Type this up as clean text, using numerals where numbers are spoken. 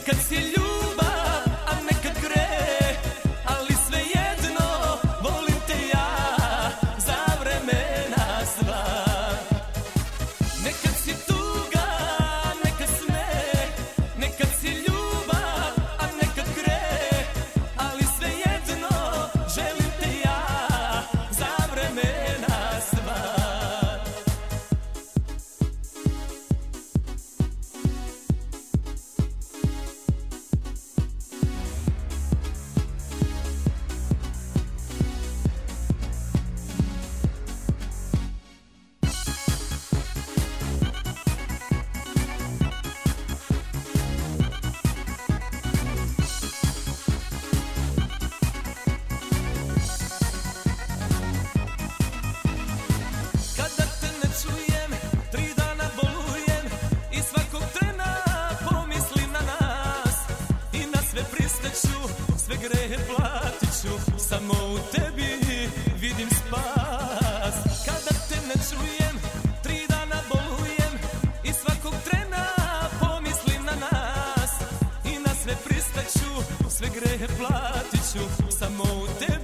Nekad si ljubav, a nekad greh, ali svejedno volim te ja za vremena sva. Nekad si tuga, nekad smeh, nekad si ljubav, a nekad greh, ali svejedno želim te ja za vremena sva. Sve grehe platit ću, samo u tebi vidim spas. Kada te ne čujem, 3 dana bolujem i svakog trena pomislim na nas. I na sve pristaću, sve grehe platit ću, samo u tebi